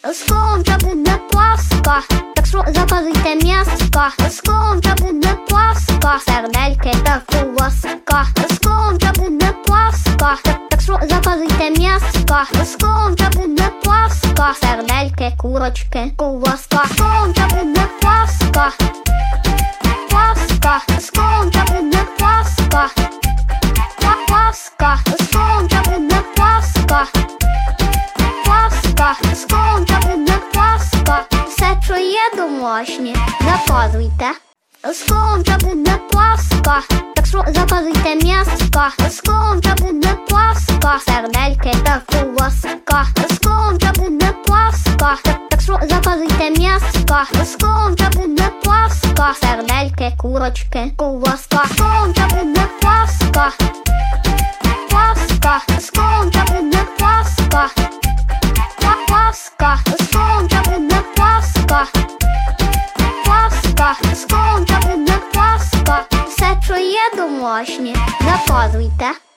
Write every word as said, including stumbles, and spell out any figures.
Скромча буде пласка, так що заказуйте м'яска. Скромча буде пласка, сердельки та ковбаска. Скромча буде пласка, так що заказуйте м'яска. Скромча буде пласка, сердельки, курочки, ковбаска. Скромча буде пласка, пласка. Скромча буде пласка, пласка. Скромча буде пласка, пласка. Скромча буде пласка. Все, що є домашнє, заказуйте. Скромча буде пласка, так що заказуйте м'яска. Скромча буде пласка, сердельки та ковбаска. Скромча буде пласка, так що заказуйте м'яска. Скромча буде пласка, сердельки, курочки, ковбаска. Скромча буде пласка, пласка. Скромча буде пласка, пласка. Скромча буде пласка, пласка. Скромча буде пласка. Все, що є домашнє, заказуйте.